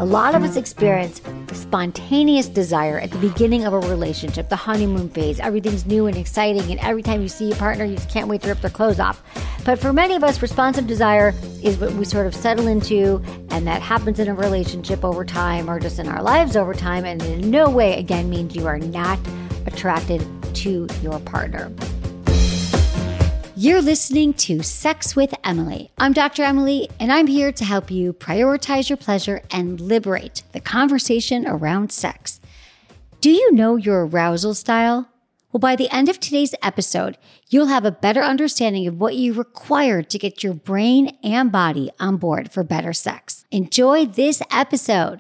A lot of us experience spontaneous desire at the beginning of a relationship, the honeymoon phase. Everything's new and exciting, and every time you see your partner, you just can't wait to rip their clothes off. But for many of us, responsive desire is what we sort of settle into, and that happens in a relationship over time or just in our lives over time, and in no way, again, means you are not attracted to your partner. You're listening to Sex with Emily. I'm Dr. Emily, and I'm here to help you prioritize your pleasure and liberate the conversation around sex. Do you know your arousal style? Well, by the end of today's episode, you'll have a better understanding of what you require to get your brain and body on board for better sex. Enjoy this episode.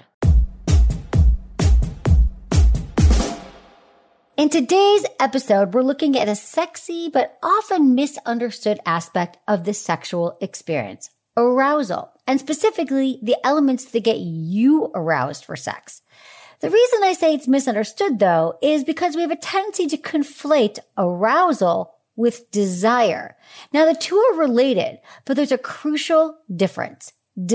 In today's episode, we're looking at a sexy but often misunderstood aspect of the sexual experience, arousal, and specifically the elements that get you aroused for sex. The reason I say it's misunderstood, though, is because we have a tendency to conflate arousal with desire. Now, the two are related, but there's a crucial difference.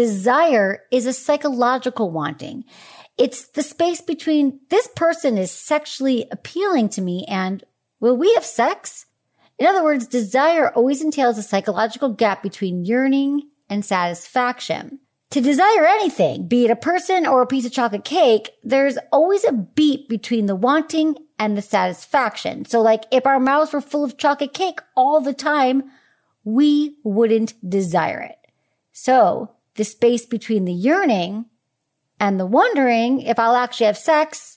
Desire is a psychological wanting. It's the space between this person is sexually appealing to me and will we have sex? In other words, desire always entails a psychological gap between yearning and satisfaction. To desire anything, be it a person or a piece of chocolate cake, there's always a beat between the wanting and the satisfaction. So like if our mouths were full of chocolate cake all the time, we wouldn't desire it. So the space between the yearning and the wondering if I'll actually have sex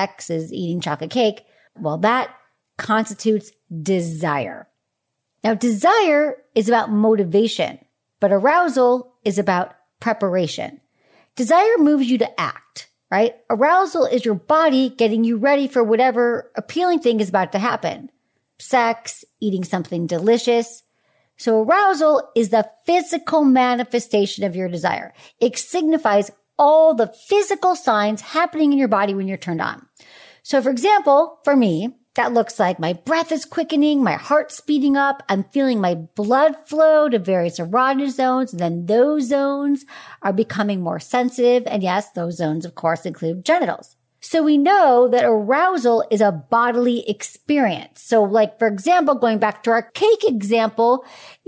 is eating chocolate cake, well, that constitutes desire. Now, desire is about motivation, but arousal is about preparation. Desire moves you to act, right? Arousal is your body getting you ready for whatever appealing thing is about to happen. Sex, eating something delicious. So arousal is the physical manifestation of your desire. It signifies all the physical signs happening in your body when you're turned on. So for example, for me, that looks like my breath is quickening, my heart's speeding up, I'm feeling my blood flow to various erogenous zones, and then those zones are becoming more sensitive. And yes, those zones, of course, include genitals. So we know that arousal is a bodily experience. So like, for example, going back to our cake example,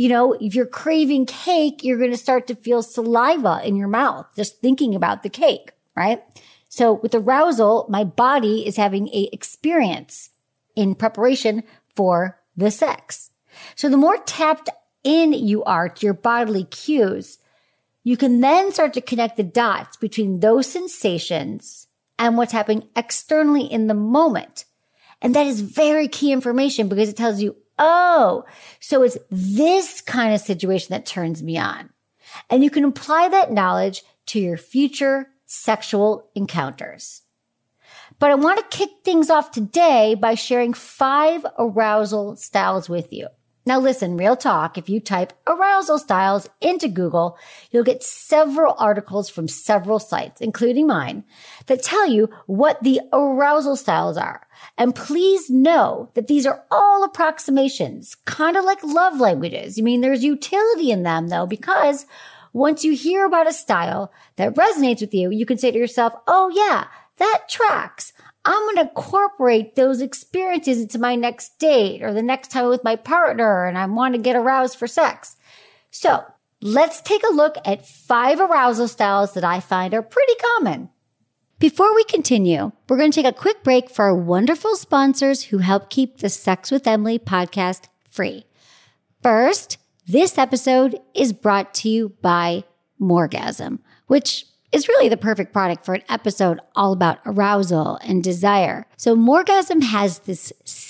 if you're craving cake, you're going to start to feel saliva in your mouth, just thinking about the cake, right? So with arousal, my body is having a experience in preparation for the sex. So the more tapped in you are to your bodily cues, you can then start to connect the dots between those sensations and what's happening externally in the moment. And that is very key information because it tells you, oh, so it's this kind of situation that turns me on. And you can apply that knowledge to your future sexual encounters. But I want to kick things off today by sharing 5 arousal styles with you. Now listen, real talk, if you type arousal styles into Google, you'll get several articles from several sites, including mine, that tell you what the arousal styles are. And please know that these are all approximations, kind of like love languages. There's utility in them though, because once you hear about a style that resonates with you, you can say to yourself, oh yeah, that tracks. I'm going to incorporate those experiences into my next date or the next time with my partner and I want to get aroused for sex. So let's take a look at 5 arousal styles that I find are pretty common. Before we continue, we're going to take a quick break for our wonderful sponsors who help keep the Sex with Emily podcast free. First, this episode is brought to you by Morgasm, which is really the perfect product for an episode all about arousal and desire. So Morgasm has this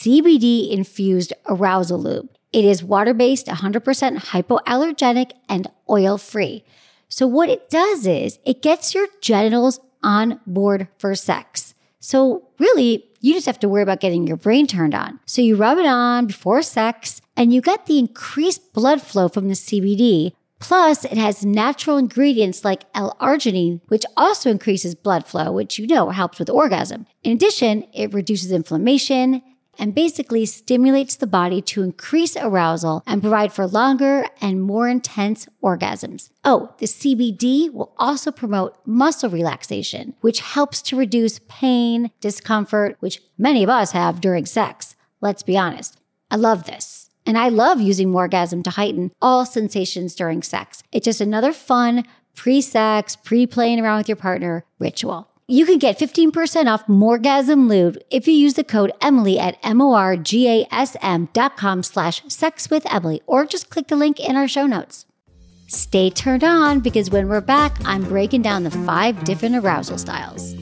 CBD-infused arousal lube. It is water-based, 100% hypoallergenic, and oil-free. So what it does is it gets your genitals on board for sex. So really, you just have to worry about getting your brain turned on. So you rub it on before sex, and you get the increased blood flow from the CBD. Plus, it has natural ingredients like L-arginine, which also increases blood flow, which helps with orgasm. In addition, it reduces inflammation and basically stimulates the body to increase arousal and provide for longer and more intense orgasms. Oh, the CBD will also promote muscle relaxation, which helps to reduce pain, discomfort, which many of us have during sex. Let's be honest. I love this. And I love using Morgasm to heighten all sensations during sex. It's just another fun, pre-sex, pre-playing around with your partner ritual. You can get 15% off Morgasm Lube if you use the code Emily at morgasm.com/sexwithemily, or just click the link in our show notes. Stay turned on, because when we're back, I'm breaking down the 5 different arousal styles.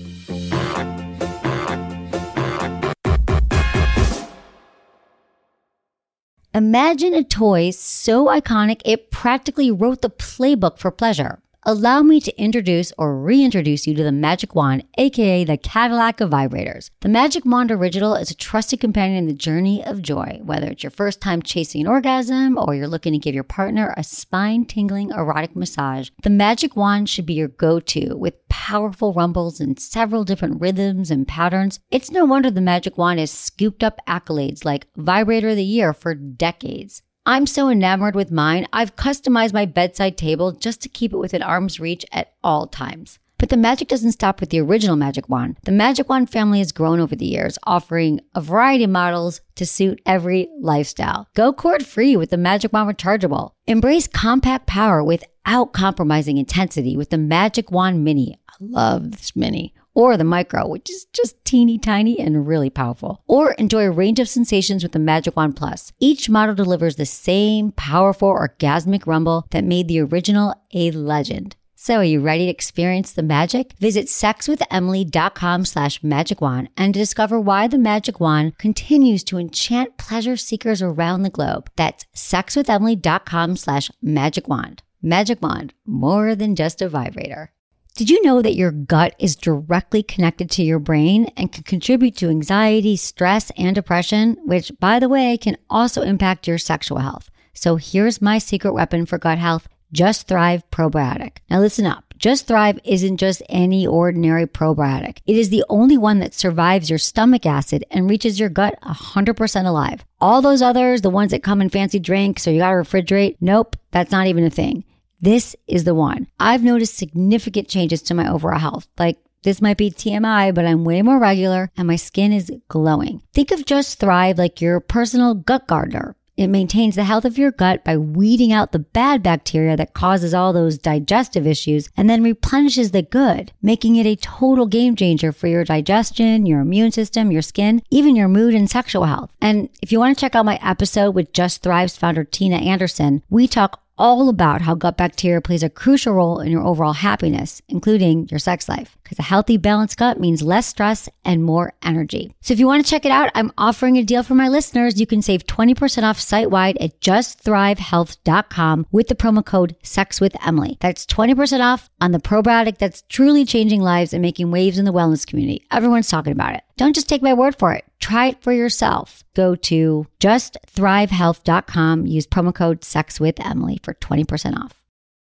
Imagine a toy so iconic it practically wrote the playbook for pleasure. Allow me to introduce or reintroduce you to the Magic Wand, aka the Cadillac of vibrators. The Magic Wand Original is a trusted companion in the journey of joy. Whether it's your first time chasing an orgasm or you're looking to give your partner a spine-tingling erotic massage, the Magic Wand should be your go-to. With powerful rumbles and several different rhythms and patterns, it's no wonder the Magic Wand has scooped up accolades like Vibrator of the Year for decades. I'm so enamored with mine, I've customized my bedside table just to keep it within arm's reach at all times. But the magic doesn't stop with the original Magic Wand. The Magic Wand family has grown over the years, offering a variety of models to suit every lifestyle. Go cord-free with the Magic Wand Rechargeable. Embrace compact power without compromising intensity with the Magic Wand Mini. I love this Mini. Or the Micro, which is just teeny tiny and really powerful. Or enjoy a range of sensations with the Magic Wand Plus. Each model delivers the same powerful orgasmic rumble that made the original a legend. So are you ready to experience the magic? Visit sexwithemily.com/magicwand and discover why the Magic Wand continues to enchant pleasure seekers around the globe. That's sexwithemily.com/magicwand. Magic Wand, more than just a vibrator. Did you know that your gut is directly connected to your brain and can contribute to anxiety, stress, and depression, which, by the way, can also impact your sexual health? So here's my secret weapon for gut health, Just Thrive Probiotic. Now listen up. Just Thrive isn't just any ordinary probiotic. It is the only one that survives your stomach acid and reaches your gut 100% alive. All those others, the ones that come in fancy drinks or you gotta refrigerate, nope, that's not even a thing. This is the one. I've noticed significant changes to my overall health. Like, this might be TMI, but I'm way more regular and my skin is glowing. Think of Just Thrive like your personal gut gardener. It maintains the health of your gut by weeding out the bad bacteria that causes all those digestive issues and then replenishes the good, making it a total game changer for your digestion, your immune system, your skin, even your mood and sexual health. And if you want to check out my episode with Just Thrive's founder, Tina Anderson, we talk all about how gut bacteria plays a crucial role in your overall happiness, including your sex life. Because a healthy, balanced gut means less stress and more energy. So if you want to check it out, I'm offering a deal for my listeners. You can save 20% off site-wide at justthrivehealth.com with the promo code SEXWithEmily. That's 20% off on the probiotic that's truly changing lives and making waves in the wellness community. Everyone's talking about it. Don't just take my word for it. Try it for yourself. Go to justthrivehealth.com. Use promo code SEXWithEmily for 20% off.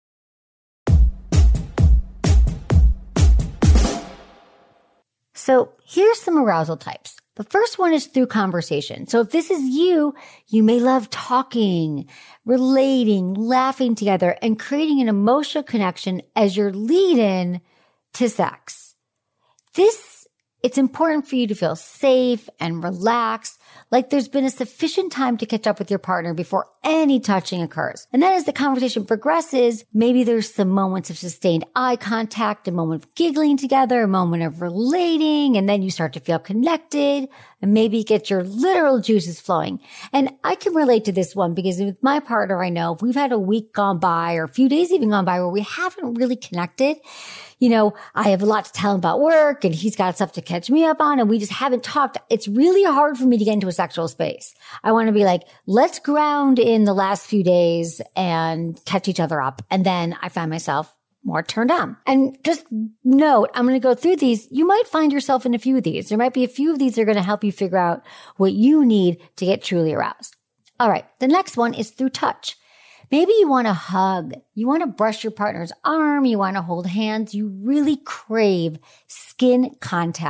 So here's some arousal types. The first one is through conversation. So if this is you, you may love talking, relating, laughing together, and creating an emotional connection as your lead-in to sex. It's important for you to feel safe and relaxed, like there's been a sufficient time to catch up with your partner before any touching occurs. And then as the conversation progresses, maybe there's some moments of sustained eye contact, a moment of giggling together, a moment of relating, and then you start to feel connected and maybe get your literal juices flowing. And I can relate to this one because with my partner, I know if we've had a week gone by or a few days even gone by where we haven't really connected, you know, I have a lot to tell him about work and he's got stuff to catch me up on and we just haven't talked. It's really hard for me to get into a sexual space. I want to be like, let's ground in the last few days and catch each other up. And then I find myself more turned on. And just note, I'm going to go through these. You might find yourself in a few of these. There might be a few of these that are going to help you figure out what you need to get truly aroused. All right. The next one is through touch. Maybe you want to hug, you want to brush your partner's arm, you want to hold hands, you really crave skin contact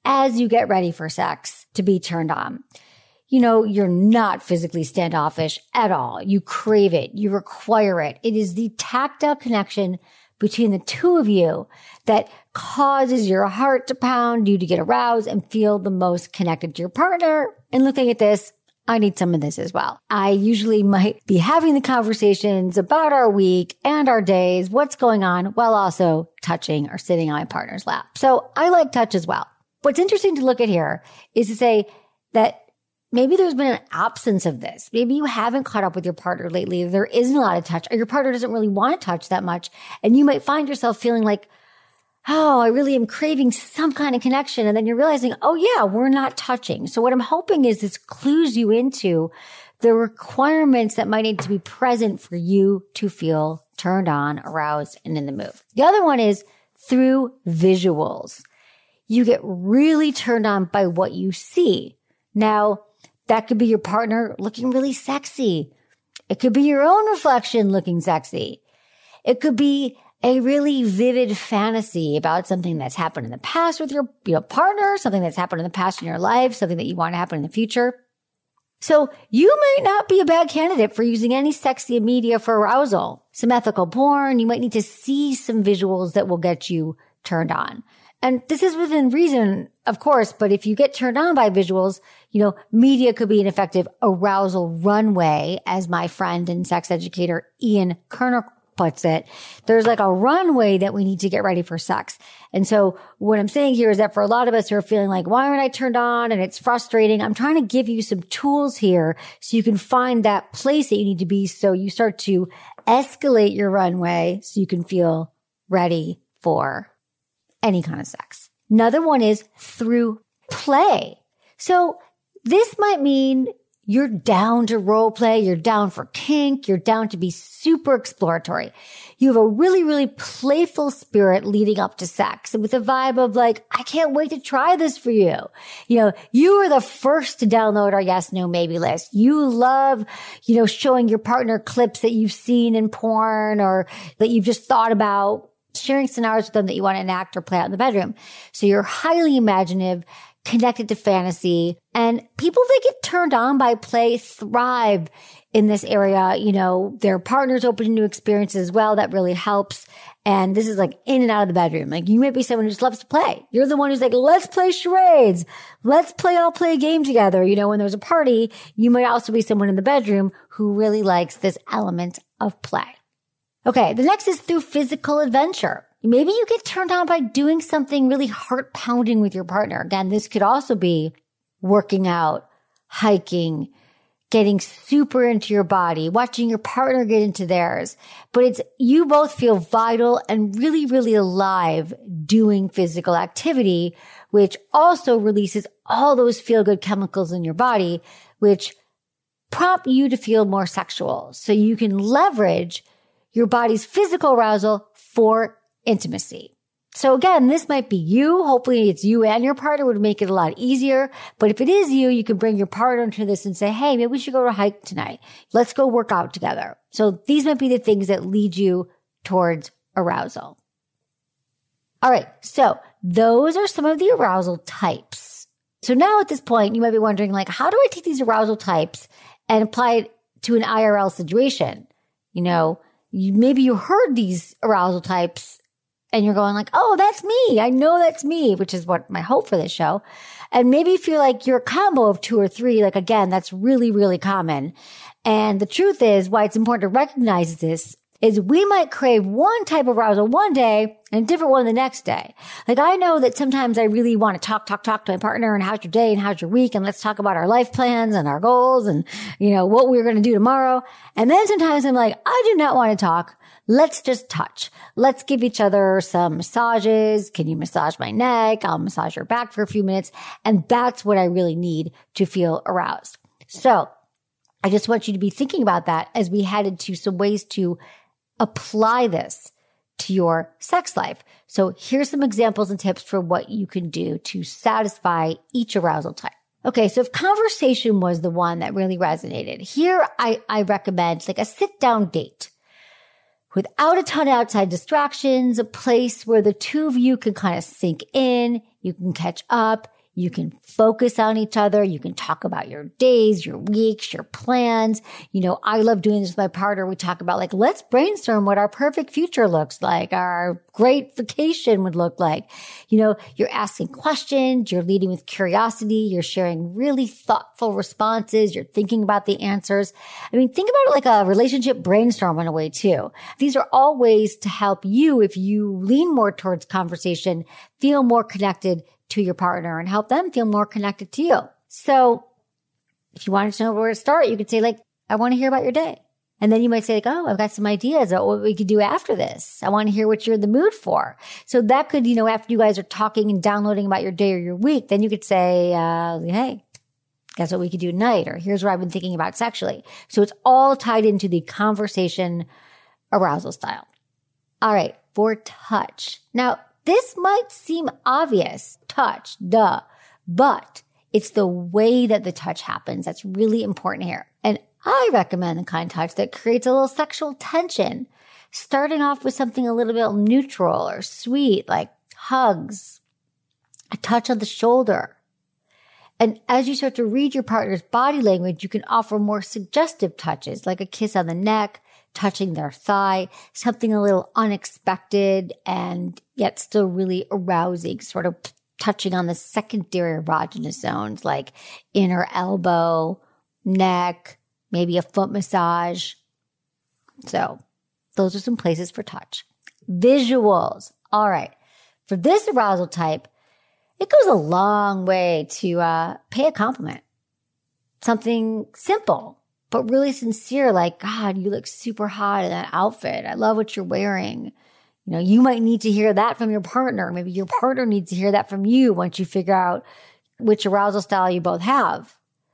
as you get ready for sex to be turned on. You're not physically standoffish at all. You crave it. You require it. It is the tactile connection between the two of you that causes your heart to pound, you to get aroused and feel the most connected to your partner. And looking at this, I need some of this as well. I usually might be having the conversations about our week and our days, what's going on, while also touching or sitting on my partner's lap. So I like touch as well. What's interesting to look at here is to say that maybe there's been an absence of this. Maybe you haven't caught up with your partner lately. There isn't a lot of touch, or your partner doesn't really want to touch that much. And you might find yourself feeling like, oh, I really am craving some kind of connection. And then you're realizing, oh yeah, we're not touching. So what I'm hoping is this clues you into the requirements that might need to be present for you to feel turned on, aroused, and in the mood. The other one is through visuals. You get really turned on by what you see. Now, that could be your partner looking really sexy. It could be your own reflection looking sexy. It could be a really vivid fantasy about something that's happened in the past with your partner, something that's happened in the past in your life, something that you want to happen in the future. So you might not be a bad candidate for using any sexy media for arousal. Some ethical porn, you might need to see some visuals that will get you turned on. And this is within reason, of course, but if you get turned on by visuals, media could be an effective arousal runway, as my friend and sex educator Ian Kerner puts it. There's like a runway that we need to get ready for sex. And so what I'm saying here is that for a lot of us who are feeling like, why aren't I turned on? And it's frustrating. I'm trying to give you some tools here so you can find that place that you need to be. So you start to escalate your runway so you can feel ready for any kind of sex. Another one is through play. So this might mean you're down to role play, you're down for kink, you're down to be super exploratory. You have a really, really playful spirit leading up to sex, and with a vibe of like, I can't wait to try this for you. You were the first to download our yes, no, maybe list. You love, showing your partner clips that you've seen in porn or that you've just thought about, sharing scenarios with them that you want to enact or play out in the bedroom. So you're highly imaginative, connected to fantasy, and people that get turned on by play thrive in this area. Their partners open to new experiences as well. That really helps. And this is like in and out of the bedroom. Like you might be someone who just loves to play. You're the one who's like, let's play charades. Let's all play a game together. When there's a party, you might also be someone in the bedroom who really likes this element of play. Okay, the next is through physical adventure. Maybe you get turned on by doing something really heart-pounding with your partner. Again, this could also be working out, hiking, getting super into your body, watching your partner get into theirs. But it's you both feel vital and really, really alive doing physical activity, which also releases all those feel-good chemicals in your body, which prompt you to feel more sexual. So you can leverage your body's physical arousal for intimacy. So again, this might be you. Hopefully it's you and your partner would make it a lot easier. But if it is you, you can bring your partner into this and say, hey, maybe we should go to a hike tonight. Let's go work out together. So these might be the things that lead you towards arousal. All right. So those are some of the arousal types. So now at this point, you might be wondering, like, how do I take these arousal types and apply it to an IRL situation? Maybe you heard these arousal types and you're going like, oh, that's me. I know that's me, which is what my hope for this show. And maybe you feel like you're a combo of two or three. Like, again, that's really, really common. And the truth is why it's important to recognize this is we might crave one type of arousal one day and a different one the next day. Like I know that sometimes I really want to talk to my partner and how's your day and how's your week and let's talk about our life plans and our goals and, what we're going to do tomorrow. And then sometimes I'm like, I do not want to talk. Let's just touch. Let's give each other some massages. Can you massage my neck? I'll massage your back for a few minutes. And that's what I really need to feel aroused. So I just want you to be thinking about that as we head into some ways to apply this to your sex life. So here's some examples and tips for what you can do to satisfy each arousal type. Okay, so if conversation was the one that really resonated, here I recommend like a sit-down date without a ton of outside distractions, a place where the two of you can kind of sink in, you can catch up, You can focus on each other. You can talk about your days, your weeks, your plans. I love doing this with my partner. We talk about let's brainstorm what our perfect future looks like, our great vacation would look like. You're asking questions. You're leading with curiosity. You're sharing really thoughtful responses. You're thinking about the answers. Think about it like a relationship brainstorm in a way too. These are all ways to help you, if you lean more towards conversation, feel more connected to your partner and help them feel more connected to you. So if you wanted to know where to start, you could say I want to hear about your day. And then you might say I've got some ideas about what we could do after this. I want to hear what you're in the mood for. So that could, after you guys are talking and downloading about your day or your week, then you could say, hey, guess what we could do tonight? Or here's what I've been thinking about sexually. So it's all tied into the conversation arousal style. All right, for touch. Now, this might seem obvious, touch, duh, but it's the way that the touch happens that's really important here. And I recommend the kind of touch that creates a little sexual tension, starting off with something a little bit neutral or sweet, like hugs, a touch on the shoulder. And as you start to read your partner's body language, you can offer more suggestive touches, like a kiss on the neck, touching their thigh, something a little unexpected and yet still really arousing, sort of touching on the secondary erogenous zones like inner elbow, neck, maybe a foot massage. So those are some places for touch. Visuals. All right. For this arousal type, it goes a long way to pay a compliment. Something simple, but really sincere, like, God, you look super hot in that outfit. I love what you're wearing. You might need to hear that from your partner. Maybe your partner needs to hear that from you once you figure out which arousal style you both have.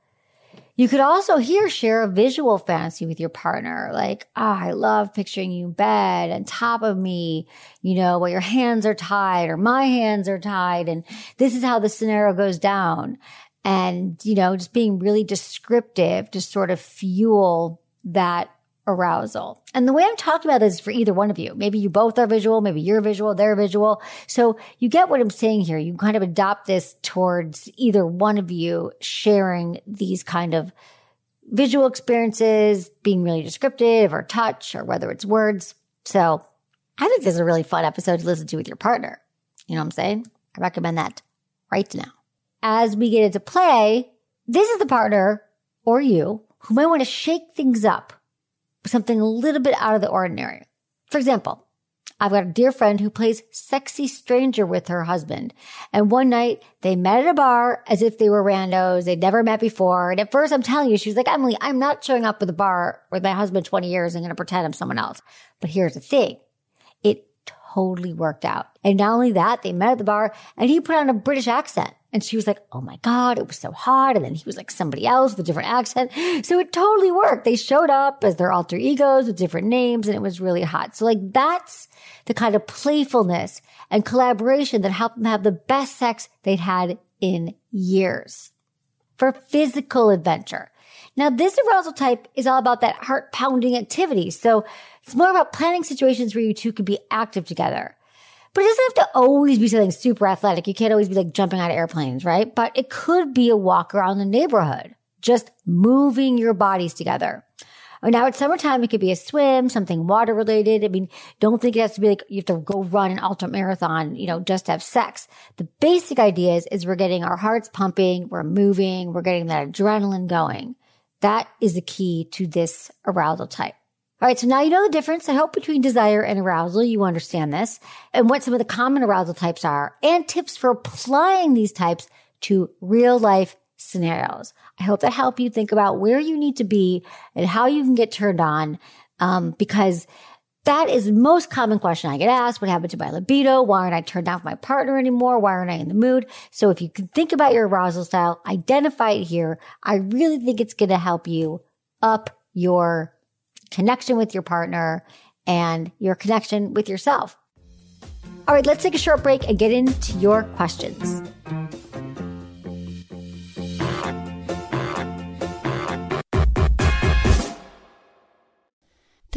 You could also share a visual fantasy with your partner. Like, I love picturing you in bed on top of me, where your hands are tied or my hands are tied. And this is how the scenario goes down. And, just being really descriptive to sort of fuel that arousal. And the way I'm talking about this is for either one of you. Maybe you both are visual, maybe you're visual, they're visual. So you get what I'm saying here. You kind of adopt this towards either one of you sharing these kind of visual experiences, being really descriptive or touch or whether it's words. So I think this is a really fun episode to listen to with your partner. You know what I'm saying? I recommend that right now. As we get into play, this is the partner or you who might want to shake things up with something a little bit out of the ordinary. For example, I've got a dear friend who plays sexy stranger with her husband. And one night they met at a bar as if they were randos. They'd never met before. And at first I'm telling you, she was like, Emily, I'm not showing up at the bar with my husband 20 years. I'm going to pretend I'm someone else. But here's the thing. It totally worked out. And not only that, they met at the bar and he put on a British accent. And she was like, oh my God, it was so hot. And then he was like somebody else with a different accent. So it totally worked. They showed up as their alter egos with different names and it was really hot. So that's the kind of playfulness and collaboration that helped them have the best sex they'd had in years. For physical adventure. Now, this arousal type is all about that heart-pounding activity. So it's more about planning situations where you two could be active together. But it doesn't have to always be something super athletic. You can't always be jumping out of airplanes, right? But it could be a walk around the neighborhood, just moving your bodies together. Now it's summertime. It could be a swim, something water related. Don't think it has to be you have to go run an ultra marathon, just to have sex. The basic idea is we're getting our hearts pumping, we're moving, we're getting that adrenaline going. That is the key to this arousal type. All right, so now you know the difference, I hope, between desire and arousal. You understand this and what some of the common arousal types are and tips for applying these types to real life scenarios. I hope that help you think about where you need to be and how you can get turned on, because that is the most common question I get asked. What happened to my libido? Why aren't I turned on with my partner anymore? Why aren't I in the mood? So if you can think about your arousal style, identify it here. I really think it's going to help you up your connection with your partner and your connection with yourself. All right, let's take a short break and get into your questions.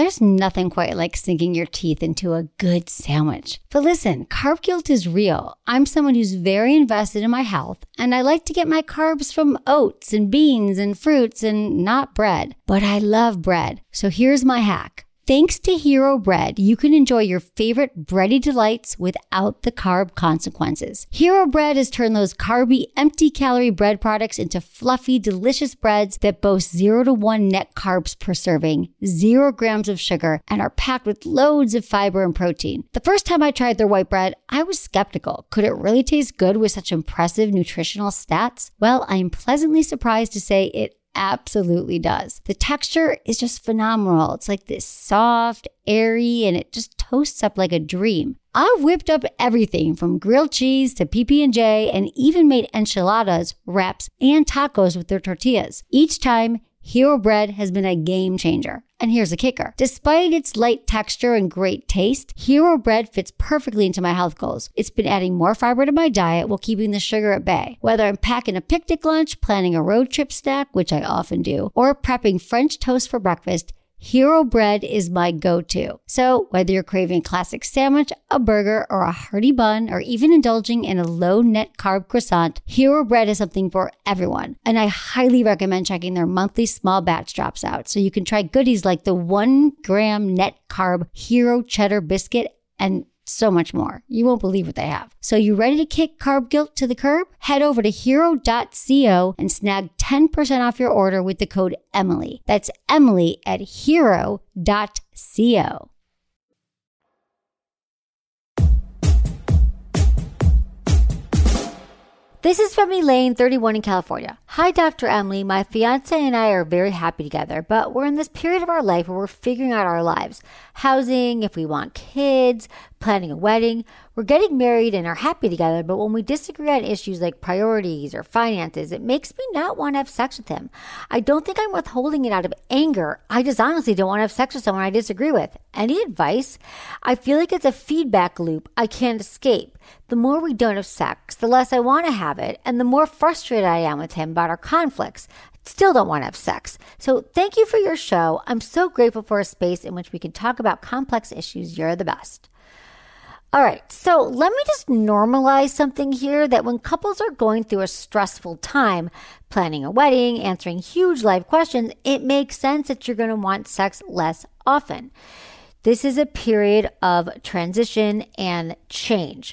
There's nothing quite like sinking your teeth into a good sandwich. But listen, carb guilt is real. I'm someone who's very invested in my health, and I like to get my carbs from oats and beans and fruits and not bread. But I love bread. So here's my hack. Thanks to Hero Bread, you can enjoy your favorite bready delights without the carb consequences. Hero Bread has turned those carby, empty-calorie bread products into fluffy, delicious breads that boast 0 to 1 net carbs per serving, 0 grams of sugar, and are packed with loads of fiber and protein. The first time I tried their white bread, I was skeptical. Could it really taste good with such impressive nutritional stats? Well, I am pleasantly surprised to say it absolutely does. The texture is just phenomenal. It's like this soft, airy, and it just toasts up like a dream. I've whipped up everything from grilled cheese to PB&J and even made enchiladas, wraps, and tacos with their tortillas. Each time, Hero Bread has been a game changer. And here's the kicker. Despite its light texture and great taste, Hero Bread fits perfectly into my health goals. It's been adding more fiber to my diet while keeping the sugar at bay. Whether I'm packing a picnic lunch, planning a road trip snack, which I often do, or prepping French toast for breakfast, Hero Bread is my go-to. So whether you're craving a classic sandwich, a burger, or a hearty bun, or even indulging in a low-net carb croissant, Hero Bread is something for everyone. And I highly recommend checking their monthly small batch drops out so you can try goodies like the 1 gram net carb Hero Cheddar Biscuit and so much more. You won't believe what they have. So you ready to kick carb guilt to the curb? Head over to hero.co and snag 10% off your order with the code Emily. That's Emily at hero.co. This is from Elaine, 31 in California. Hi, Dr. Emily. My fiance and I are very happy together, but we're in this period of our life where we're figuring out our lives. Housing, if we want kids, planning a wedding. We're getting married and are happy together, but when we disagree on issues like priorities or finances, it makes me not want to have sex with him. I don't think I'm withholding it out of anger. I just honestly don't want to have sex with someone I disagree with. Any advice? I feel like it's a feedback loop I can't escape. The more we don't have sex, the less I want to have it, and the more frustrated I am with him about our conflicts. Still don't want to have sex. So thank you for your show. I'm so grateful for a space in which we can talk about complex issues. You're the best. All right, so let me just normalize something here that when couples are going through a stressful time, planning a wedding, answering huge life questions, it makes sense that you're going to want sex less often. This is a period of transition and change.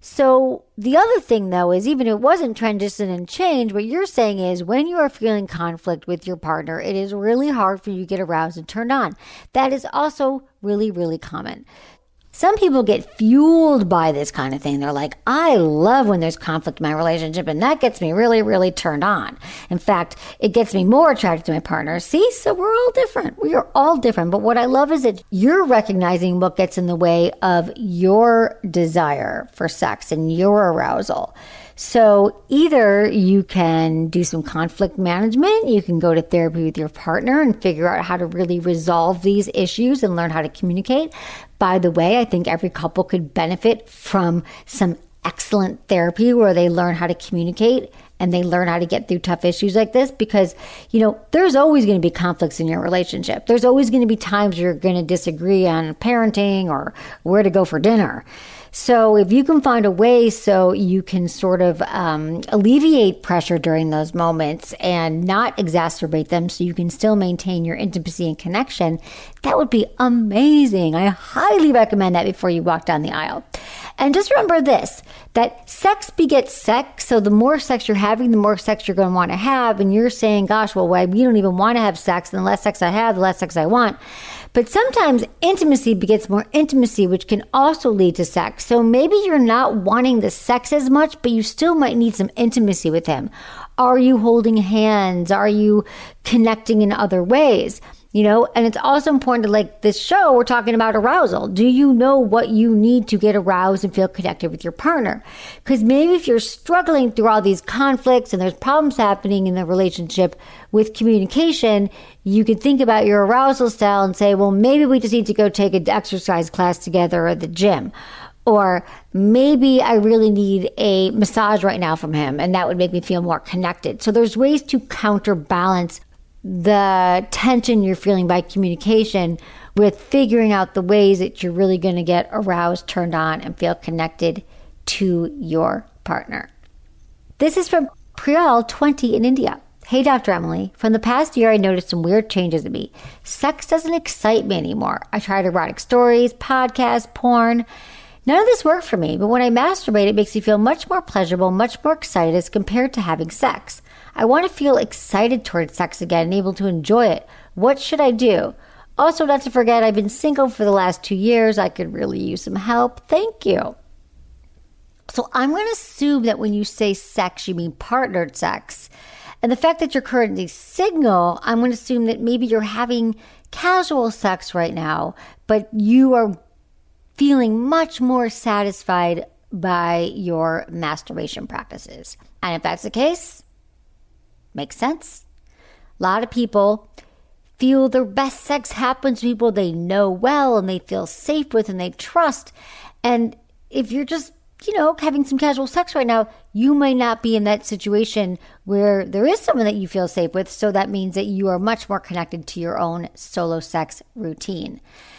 So the other thing, though, is even if it wasn't transition and change, what you're saying is when you are feeling conflict with your partner, it is really hard for you to get aroused and turned on. That is also really, really common. Some people get fueled by this kind of thing. They're like, I love when there's conflict in my relationship, and that gets me really, really turned on. In fact, it gets me more attracted to my partner. See, so we're all different. We are all different. But what I love is that you're recognizing what gets in the way of your desire for sex and your arousal. So either you can do some conflict management, you can go to therapy with your partner and figure out how to really resolve these issues and learn how to communicate. By the way, I think every couple could benefit from some excellent therapy where they learn how to communicate and they learn how to get through tough issues like this because, there's always going to be conflicts in your relationship. There's always going to be times you're going to disagree on parenting or where to go for dinner. So if you can find a way so you can sort of alleviate pressure during those moments and not exacerbate them so you can still maintain your intimacy and connection, that would be amazing. I highly recommend that before you walk down the aisle. And just remember this, that sex begets sex. So the more sex you're having, the more sex you're going to want to have. And you're saying, gosh, well, we don't even want to have sex. And the less sex I have, the less sex I want. But sometimes intimacy begets more intimacy, which can also lead to sex. So maybe you're not wanting the sex as much, but you still might need some intimacy with him. Are you holding hands? Are you connecting in other ways? And it's also important to, like this show, we're talking about arousal. Do you know what you need to get aroused and feel connected with your partner? Because maybe if you're struggling through all these conflicts and there's problems happening in the relationship with communication, you could think about your arousal style and say, well, maybe we just need to go take an exercise class together at the gym. Or maybe I really need a massage right now from him, and that would make me feel more connected. So there's ways to counterbalance the tension you're feeling by communication with figuring out the ways that you're really going to get aroused, turned on, and feel connected to your partner. This is from Priyal, 20 in India. Hey, Dr. Emily, from the past year, I noticed some weird changes in me. Sex doesn't excite me anymore. I tried erotic stories, podcasts, porn. None of this worked for me, but when I masturbate, it makes me feel much more pleasurable, much more excited as compared to having sex. I want to feel excited towards sex again and able to enjoy it. What should I do? Also, not to forget, I've been single for the last 2 years. I could really use some help. Thank you. So I'm going to assume that when you say sex, you mean partnered sex. And the fact that you're currently single, I'm going to assume that maybe you're having casual sex right now, but you are feeling much more satisfied by your masturbation practices. And if that's the case, makes sense. A lot of people feel their best sex happens to people they know well and they feel safe with and they trust. And if you're just having some casual sex right now, you might not be in that situation where there is someone that you feel safe with. So that means that you are much more connected to your own solo sex routine.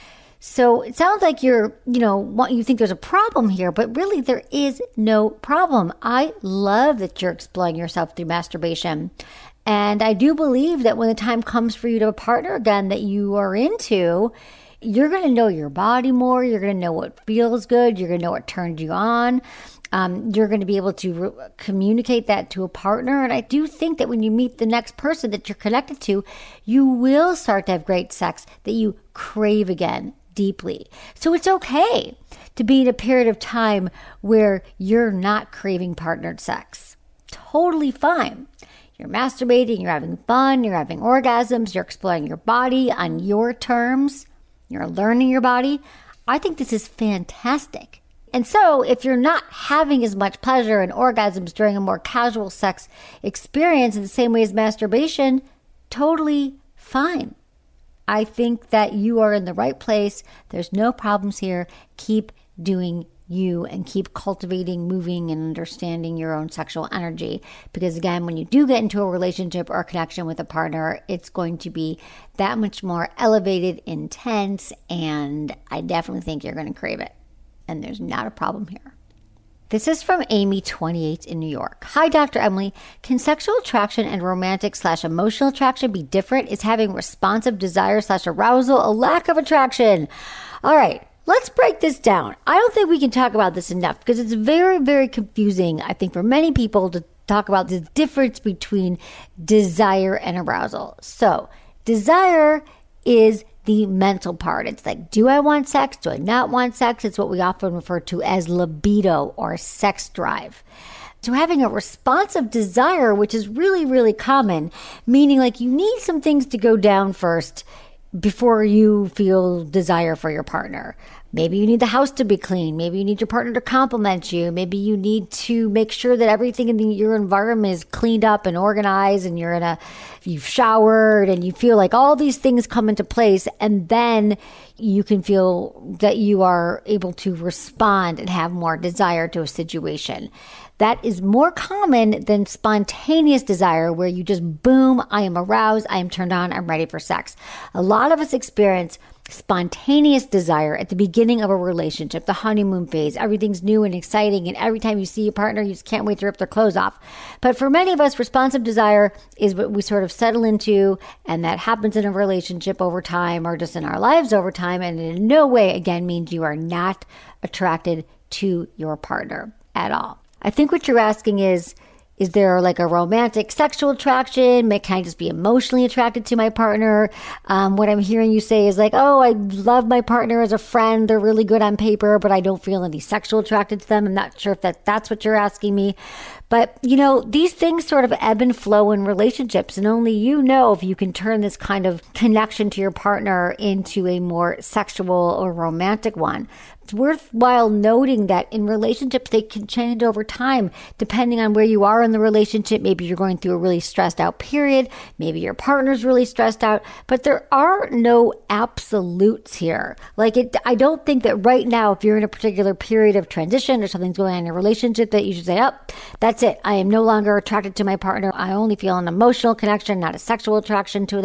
So it sounds like you think there's a problem here, but really there is no problem. I love that you're exploring yourself through masturbation. And I do believe that when the time comes for you to have a partner again that you are into, you're going to know your body more. You're going to know what feels good. You're going to know what turns you on. You're going to be able to communicate that to a partner. And I do think that when you meet the next person that you're connected to, you will start to have great sex that you crave again deeply. So it's okay to be in a period of time where you're not craving partnered sex. Totally fine. You're masturbating, you're having fun, you're having orgasms, you're exploring your body on your terms. You're learning your body. I think this is fantastic. And so if you're not having as much pleasure and orgasms during a more casual sex experience in the same way as masturbation, totally fine. I think that you are in the right place. There's no problems here. Keep doing you and keep cultivating, moving, and understanding your own sexual energy. Because again, when you do get into a relationship or a connection with a partner, it's going to be that much more elevated, intense, and I definitely think you're going to crave it. And there's not a problem here. This is from Amy, 28 in New York. Hi, Dr. Emily. Can sexual attraction and romantic/emotional attraction be different? Is having responsive desire/arousal a lack of attraction? All right. Let's break this down. I don't think we can talk about this enough because it's very, very confusing, I think, for many people to talk about the difference between desire and arousal. So, desire is the mental part. It's like, do I want sex? Do I not want sex? It's what we often refer to as libido or sex drive. So having a responsive desire, which is really, really common, meaning like you need some things to go down first before you feel desire for your partner. Maybe you need the house to be clean. Maybe you need your partner to compliment you. Maybe you need to make sure that everything in your environment is cleaned up and organized and you've showered and you feel like all these things come into place, and then you can feel that you are able to respond and have more desire to a situation. That is more common than spontaneous desire, where you just boom, I am aroused, I am turned on, I'm ready for sex. A lot of us experience spontaneous desire at the beginning of a relationship, the honeymoon phase. Everything's new and exciting, and every time you see your partner, you just can't wait to rip their clothes off. But for many of us, responsive desire is what we sort of settle into, and that happens in a relationship over time or just in our lives over time, and in no way, again, means you are not attracted to your partner at all. I think what you're asking is there like a romantic sexual attraction? Can I just be emotionally attracted to my partner? What I'm hearing you say is like, oh, I love my partner as a friend. They're really good on paper, but I don't feel any sexual attraction to them. I'm not sure if that's what you're asking me. But, these things sort of ebb and flow in relationships, and only you know if you can turn this kind of connection to your partner into a more sexual or romantic one. It's worthwhile noting that in relationships, they can change over time depending on where you are in the relationship. Maybe you're going through a really stressed out period. Maybe your partner's really stressed out. But there are no absolutes here. I don't think that right now, if you're in a particular period of transition or something's going on in your relationship, that you should say, oh, that's it. I am no longer attracted to my partner. I only feel an emotional connection, not a sexual attraction to them.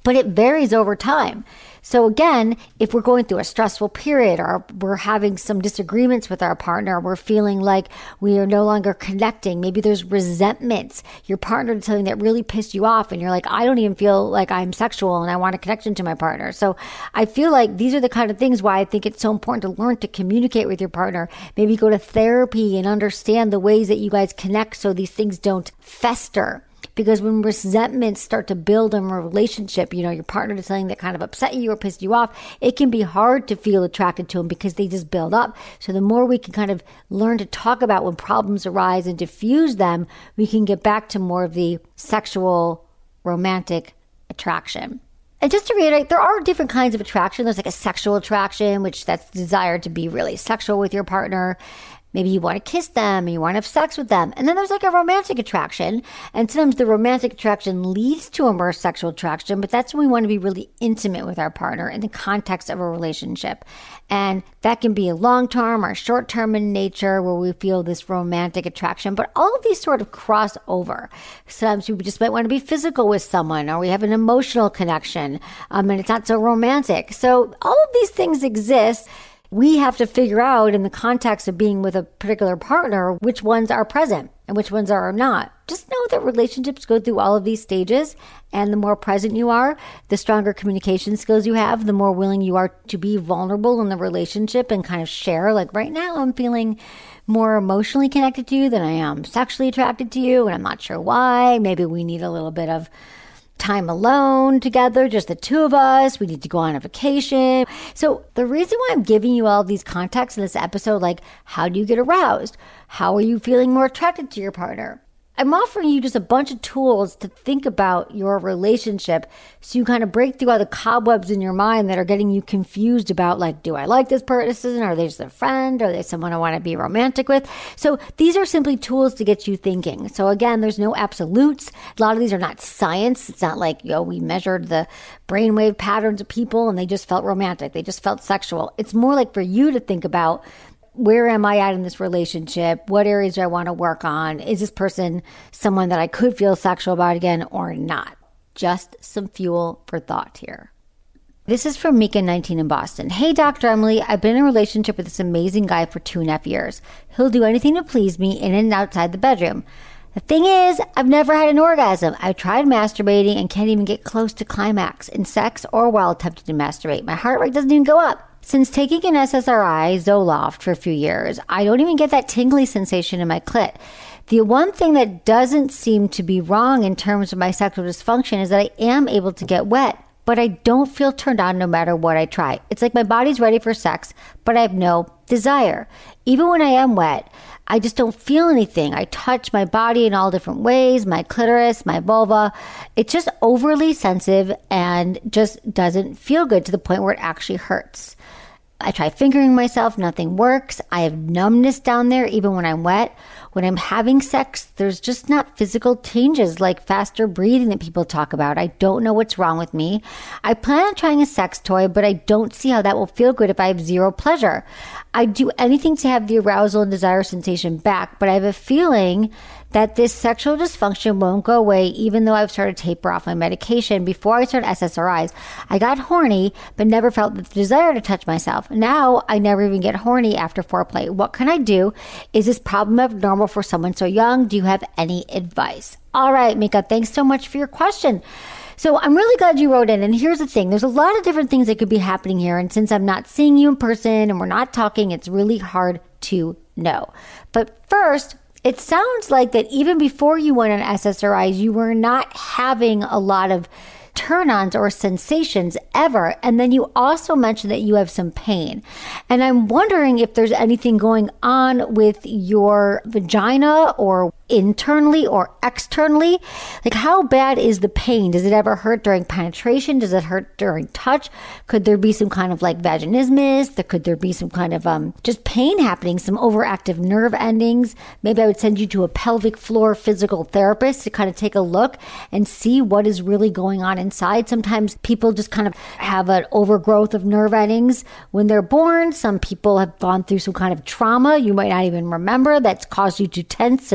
but it varies over time. So again, if we're going through a stressful period or we're having some disagreements with our partner, we're feeling like we are no longer connecting, maybe there's resentments, your partner did something that really pissed you off and you're like, I don't even feel like I'm sexual and I want a connection to my partner. So I feel like these are the kind of things why I think it's so important to learn to communicate with your partner, maybe go to therapy and understand the ways that you guys connect so these things don't fester. Because when resentments start to build in a relationship, your partner does something that kind of upset you or pissed you off, it can be hard to feel attracted to them because they just build up. So the more we can kind of learn to talk about when problems arise and diffuse them, we can get back to more of the sexual, romantic attraction. And just to reiterate, there are different kinds of attraction. There's like a sexual attraction, which that's desired to be really sexual with your partner. Maybe you want to kiss them and you want to have sex with them. And then there's like a romantic attraction. And sometimes the romantic attraction leads to a more sexual attraction, but that's when we want to be really intimate with our partner in the context of a relationship. And that can be a long-term or short-term in nature where we feel this romantic attraction. But all of these sort of cross over. Sometimes we just might want to be physical with someone or we have an emotional connection and it's not so romantic. So all of these things exist. We have to figure out in the context of being with a particular partner, which ones are present and which ones are not. Just know that relationships go through all of these stages, and the more present you are, the stronger communication skills you have, the more willing you are to be vulnerable in the relationship and kind of share. Like right now, I'm feeling more emotionally connected to you than I am sexually attracted to you, and I'm not sure why. Maybe we need a little bit of time alone together, just the two of us. We need to go on a vacation. So the reason why I'm giving you all these contexts in this episode, like how do you get aroused? How are you feeling more attracted to your partner? I'm offering you just a bunch of tools to think about your relationship so you kind of break through all the cobwebs in your mind that are getting you confused about, like, do I like this person? Are they just a friend? Are they someone I want to be romantic with? So these are simply tools to get you thinking. So again, there's no absolutes. A lot of these are not science. It's not like, we measured the brainwave patterns of people and they just felt romantic. They just felt sexual. It's more like for you to think about, where am I at in this relationship? What areas do I want to work on? Is this person someone that I could feel sexual about again or not? Just some fuel for thought here. This is from Mika, 19 in Boston. Hey, Dr. Emily, I've been in a relationship with this amazing guy for 2.5 years. He'll do anything to please me in and outside the bedroom. The thing is, I've never had an orgasm. I've tried masturbating and can't even get close to climax in sex or while attempting to masturbate. My heart rate doesn't even go up. Since taking an SSRI, Zoloft, for a few years, I don't even get that tingly sensation in my clit. The one thing that doesn't seem to be wrong in terms of my sexual dysfunction is that I am able to get wet, but I don't feel turned on no matter what I try. It's like my body's ready for sex, but I have no desire. Even when I am wet, I just don't feel anything. I touch my body in all different ways, my clitoris, my vulva. It's just overly sensitive and just doesn't feel good to the point where it actually hurts. I try fingering myself, nothing works. I have numbness down there even when I'm wet. When I'm having sex, there's just not physical changes like faster breathing that people talk about. I don't know what's wrong with me. I plan on trying a sex toy, but I don't see how that will feel good if I have zero pleasure. I'd do anything to have the arousal and desire sensation back, but I have a feeling that this sexual dysfunction won't go away even though I've started to taper off my medication. Before I started SSRIs, I got horny, but never felt the desire to touch myself. Now, I never even get horny after foreplay. What can I do? Is this problem abnormal for someone so young? Do you have any advice? All right, Mika, thanks so much for your question. So I'm really glad you wrote in. And here's the thing. There's a lot of different things that could be happening here. And since I'm not seeing you in person and we're not talking, it's really hard to know. But first, it sounds like that even before you went on SSRIs, you were not having a lot of turn-ons or sensations ever. And then you also mentioned that you have some pain. And I'm wondering if there's anything going on with your vagina or internally or externally. Like, how bad is the pain? Does it ever hurt during penetration? Does it hurt during touch? Could there be some kind of like vaginismus? Could there be some kind of just pain happening, some overactive nerve endings? Maybe I would send you to a pelvic floor physical therapist to kind of take a look and see what is really going on inside. Sometimes people just kind of have an overgrowth of nerve endings when they're born. Some people have gone through some kind of trauma you might not even remember that's caused you to tense and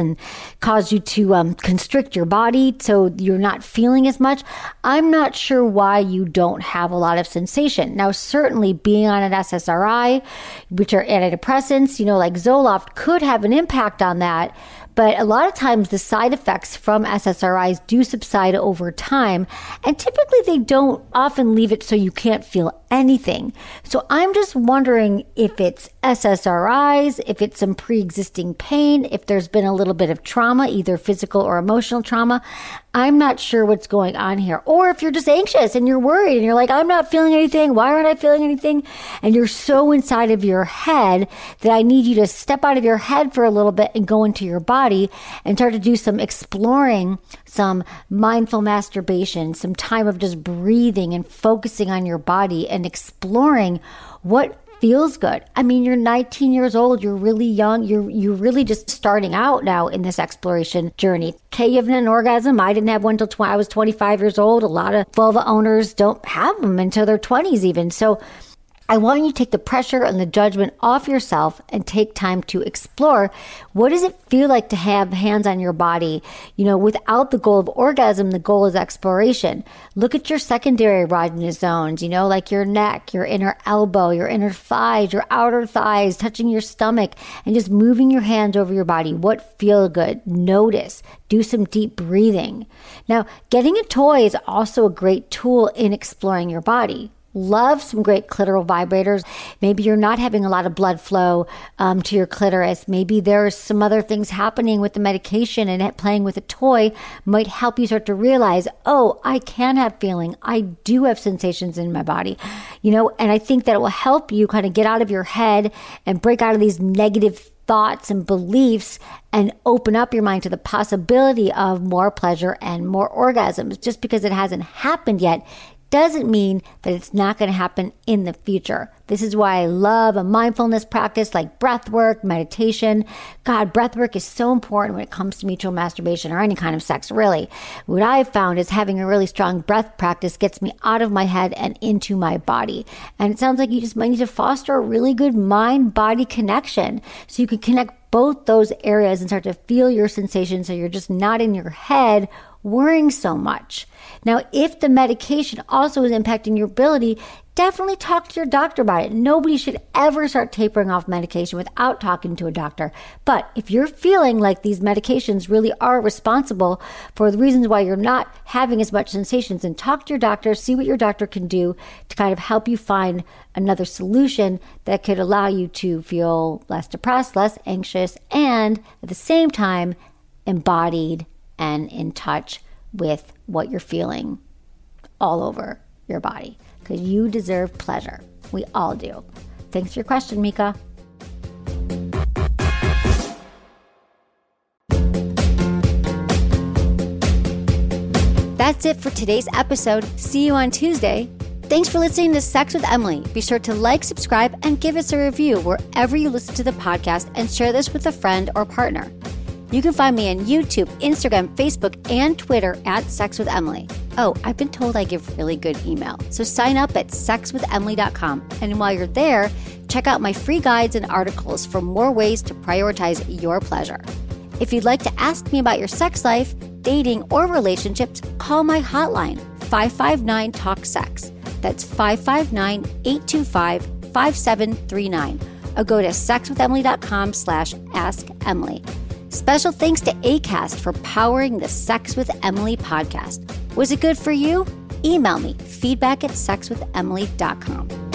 cause you to constrict your body so you're not feeling as much, I'm not sure why you don't have a lot of sensation. Now, certainly being on an SSRI, which are antidepressants, like Zoloft, could have an impact on that. But a lot of times the side effects from SSRIs do subside over time. And typically they don't often leave it so you can't feel anything. So I'm just wondering if it's SSRIs, if it's some pre-existing pain, if there's been a little bit of trauma, either physical or emotional trauma. I'm not sure what's going on here. Or if you're just anxious and you're worried and you're like, I'm not feeling anything. Why aren't I feeling anything? And you're so inside of your head that I need you to step out of your head for a little bit and go into your body and start to do some exploring, some mindful masturbation, some time of just breathing and focusing on your body and exploring what feels good. I mean, you're 19 years old. You're really young. You're really just starting out now in this exploration journey. Okay, you have an orgasm. I didn't have one until I was 25 years old. A lot of vulva owners don't have them until their 20s even. So I want you to take the pressure and the judgment off yourself and take time to explore. What does it feel like to have hands on your body? Without the goal of orgasm, the goal is exploration. Look at your secondary erogenous zones, like your neck, your inner elbow, your inner thighs, your outer thighs, touching your stomach, and just moving your hands over your body. What feels good? Notice. Do some deep breathing. Now, getting a toy is also a great tool in exploring your body. Love some great clitoral vibrators. Maybe you're not having a lot of blood flow to your clitoris. Maybe there's some other things happening with the medication, and playing with a toy might help you start to realize, oh, I can have feeling. I do have sensations in my body, and I think that it will help you kind of get out of your head and break out of these negative thoughts and beliefs and open up your mind to the possibility of more pleasure and more orgasms. Just because it hasn't happened yet doesn't mean that it's not going to happen in the future. This is why I love a mindfulness practice like breath work, meditation. God, breath work is so important when it comes to mutual masturbation or any kind of sex, really. What I've found is having a really strong breath practice gets me out of my head and into my body. And it sounds like you just might need to foster a really good mind-body connection so you can connect both those areas and start to feel your sensations so you're just not in your head worrying so much. Now, if the medication also is impacting your ability, definitely talk to your doctor about it. Nobody should ever start tapering off medication without talking to a doctor. But if you're feeling like these medications really are responsible for the reasons why you're not having as much sensations, then talk to your doctor, see what your doctor can do to kind of help you find another solution that could allow you to feel less depressed, less anxious, and at the same time, embodied and in touch with what you're feeling all over your body, because you deserve pleasure. We all do. Thanks for your question, Mika. That's it for today's episode. See you on Tuesday. Thanks for listening to Sex with Emily. Be sure to like, subscribe, and give us a review wherever you listen to the podcast, and share this with a friend or partner. You can find me on YouTube, Instagram, Facebook, and Twitter at Sex with Emily. Oh, I've been told I give really good email. So sign up at sexwithemily.com. And while you're there, check out my free guides and articles for more ways to prioritize your pleasure. If you'd like to ask me about your sex life, dating, or relationships, call my hotline, 559-TALK-SEX. That's 559-825-5739. Or go to sexwithemily.com/askemily. Special thanks to Acast for powering the Sex with Emily podcast. Was it good for you? Email me, feedback@sexwithemily.com.